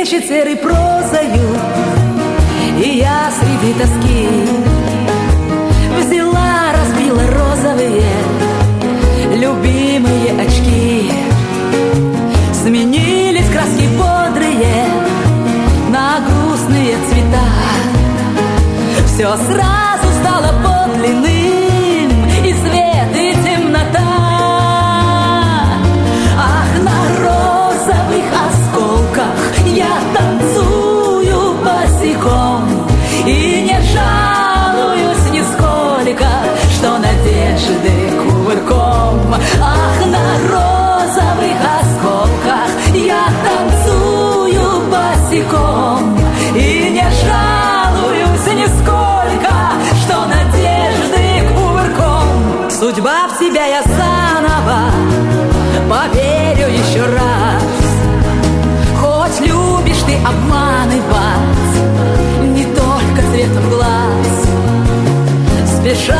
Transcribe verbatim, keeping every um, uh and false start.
дышит серой прозою, и я среди тоски взяла, разбила розовые любимые очки. Сменились краски бодрые на грустные цвета. Все сразу стало подлинным, и свет, и темнота. Ах, на розовых осколках я танцую босиком и не жалуюсь нисколько, что надежды кувырком. Ах, на розовых осколках я танцую босиком и не жалуюсь нисколько, что надежды кувырком. Судьба в тебя я заново поверю еще раз. Хоть любишь ты обманывать не только цветом глаз, спеша